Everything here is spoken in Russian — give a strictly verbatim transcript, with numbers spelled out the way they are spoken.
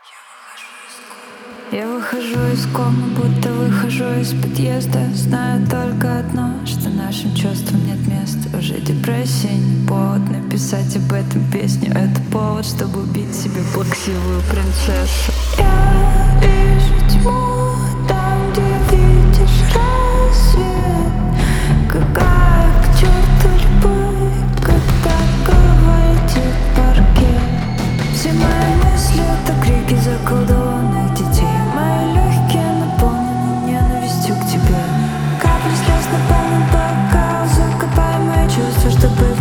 Я выхожу из комы, будто выхожу из подъезда. Знаю только одно, что нашим чувствам нет места. Уже депрессия не повод написать об этом песню. Это повод, чтобы убить себе плаксивую принцессу. Я вижу тьму там, где видишь рассвет. Какая к черту любовь, когда голова летит в паркет. Все мои мысли — это крики заколдованных детей. Мои легкие наполнены ненавистью к тебе. Капли слез наполнен бокал. Закопай мои чувства, чтобы